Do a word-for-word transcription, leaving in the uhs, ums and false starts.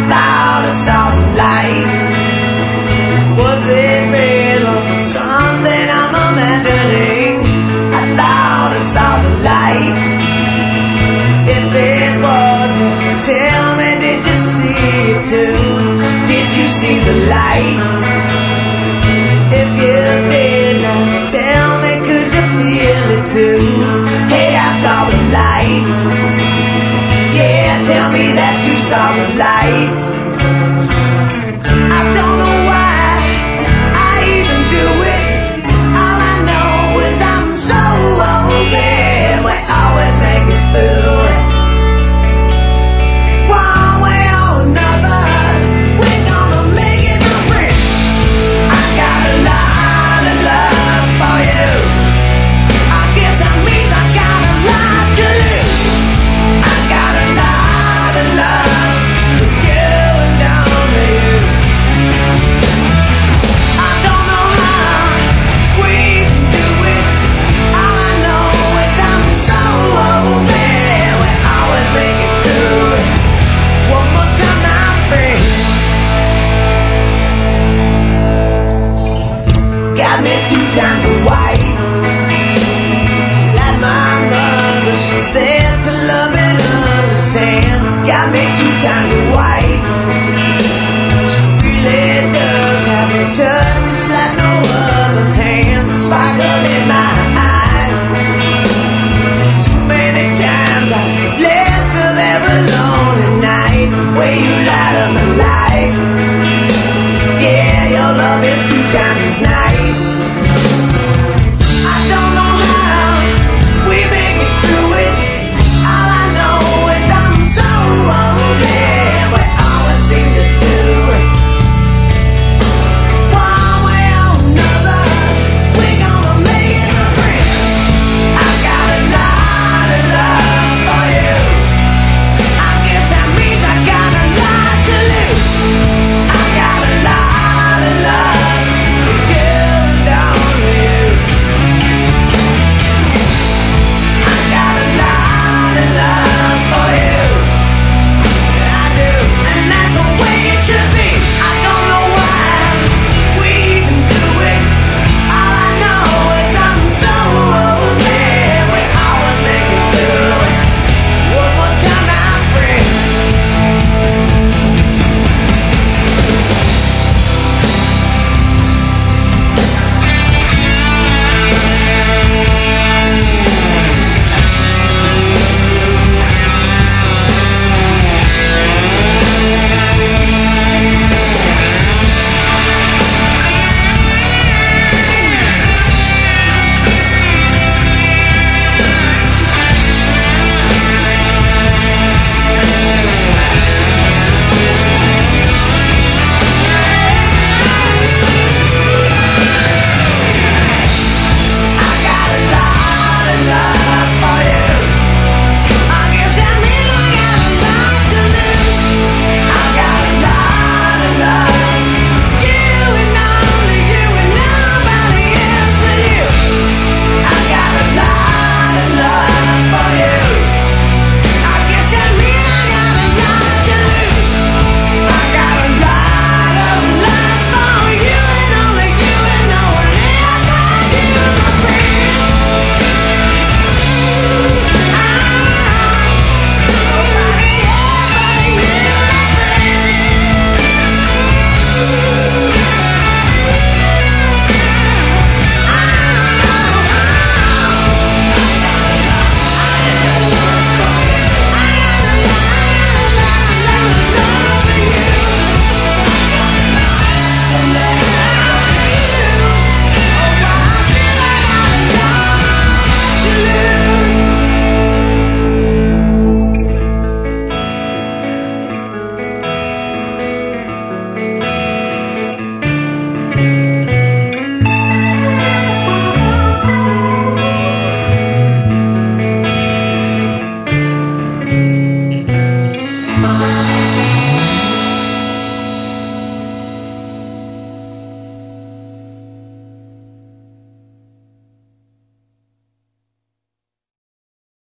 thought I saw the light. Was it real or something I'm imagining? I thought I saw the light. If it was, tell me, did you see it too? Did you see the light? If you did, tell me, could you feel it too? Hey, I saw the light. Yeah, tell me that you saw the light. I don't know why I even do it. All I know is I'm so open. We always make it through it. One way or another, we're gonna make it, my friend. I got a lot of love for you. I guess that means I got a lot to lose. I got a lot of love for you and only you. I don't know how we can do it. All I know is I'm so open. We always make it through it. One more time, my friend. Got me two times a wife. She's like my mother. She's there to love and understand. Got me two times a wife. She really does have a touch. It's like no other hand. Sparkle in my